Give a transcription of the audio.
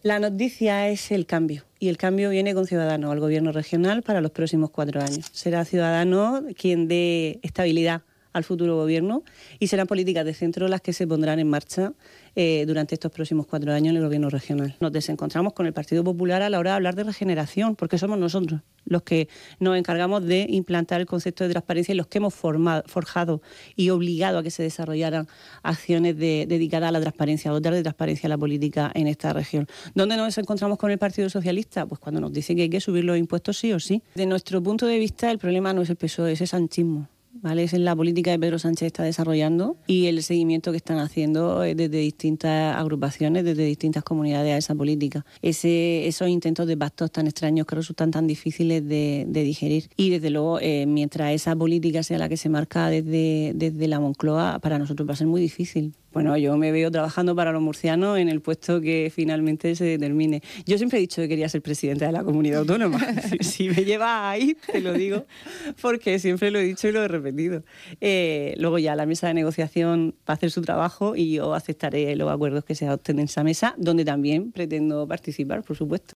La noticia es el cambio, y el cambio viene con Ciudadanos al gobierno regional para los próximos 4 años. Será Ciudadanos quien dé estabilidad al futuro gobierno y serán políticas de centro las que se pondrán en marcha durante estos próximos 4 años en el gobierno regional. Nos desencontramos con el Partido Popular a la hora de hablar de regeneración, porque somos nosotros los que nos encargamos de implantar el concepto de transparencia y los que hemos forjado y obligado a que se desarrollaran acciones dedicadas a la transparencia, a dotar de transparencia a la política en esta región. ¿Dónde nos encontramos con el Partido Socialista? Pues cuando nos dicen que hay que subir los impuestos sí o sí. De nuestro punto de vista, el problema no es el PSOE, es el sanchismo. ¿Vale? Es la política que Pedro Sánchez está desarrollando y el seguimiento que están haciendo desde distintas agrupaciones, desde distintas comunidades a esa política. Esos intentos de pactos tan extraños que resultan tan difíciles de digerir. Y desde luego, mientras esa política sea la que se marca desde la Moncloa, para nosotros va a ser muy difícil. Bueno, yo me veo trabajando para los murcianos en el puesto que finalmente se determine. Yo siempre he dicho que quería ser presidenta de la comunidad autónoma. Si me llevas ahí, te lo digo, porque siempre lo he dicho y lo he repetido. Luego ya la mesa de negociación va a hacer su trabajo y yo aceptaré los acuerdos que se adopten en esa mesa, donde también pretendo participar, por supuesto.